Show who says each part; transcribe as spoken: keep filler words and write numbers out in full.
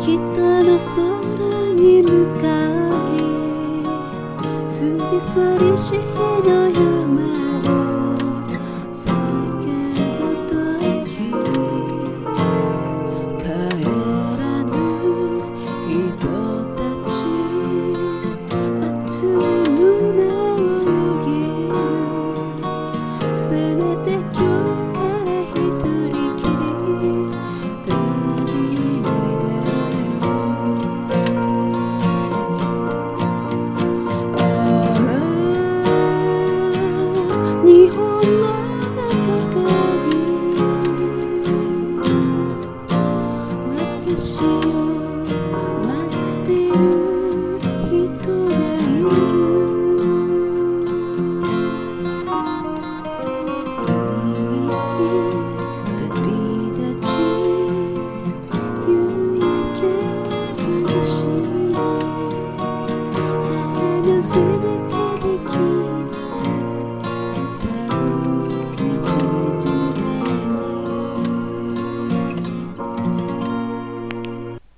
Speaker 1: 北の空に向かい過ぎ去りし日の夢を叫ぶとき帰らぬ人たち熱い胸をよぎるせめて今日から一人きり旅に出るああ日本の中に私を待ってる